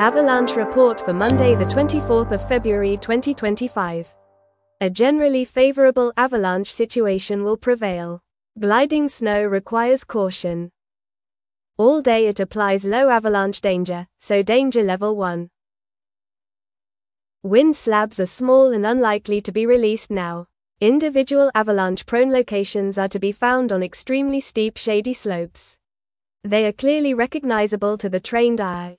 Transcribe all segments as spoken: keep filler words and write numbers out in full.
Avalanche report for Monday the twenty-fourth of February twenty twenty-five. A generally favorable avalanche situation will prevail. Gliding snow requires caution. All day it applies low avalanche danger, so danger level one. Wind slabs are small and unlikely to be released now. Individual avalanche-prone locations are to be found on extremely steep shady slopes. They are clearly recognizable to the trained eye.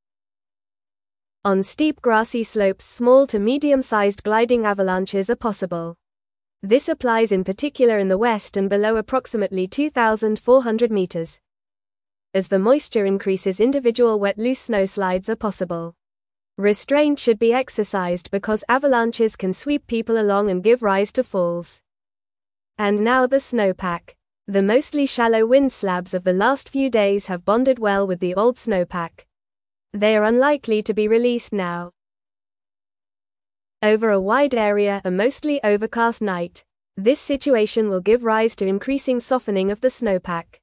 On steep grassy slopes, small to medium-sized gliding avalanches are possible. This applies in particular in the west and below approximately two thousand four hundred meters. As the moisture increases, individual wet loose snowslides are possible. Restraint should be exercised because avalanches can sweep people along and give rise to falls. And now the snowpack. The mostly shallow wind slabs of the last few days have bonded well with the old snowpack. They are unlikely to be released now. Over a wide area, a mostly overcast night. This situation will give rise to increasing softening of the snowpack.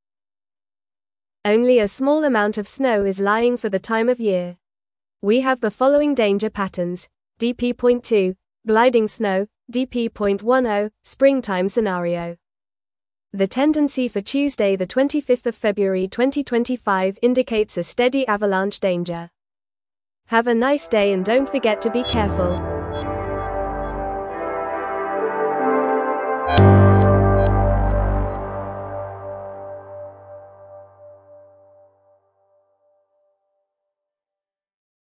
Only a small amount of snow is lying for the time of year. We have the following danger patterns: D P zero point two, gliding snow, D P zero point ten, springtime scenario. The tendency for Tuesday the twenty-fifth of February twenty twenty-five indicates a steady avalanche danger. Have a nice day and don't forget to be careful.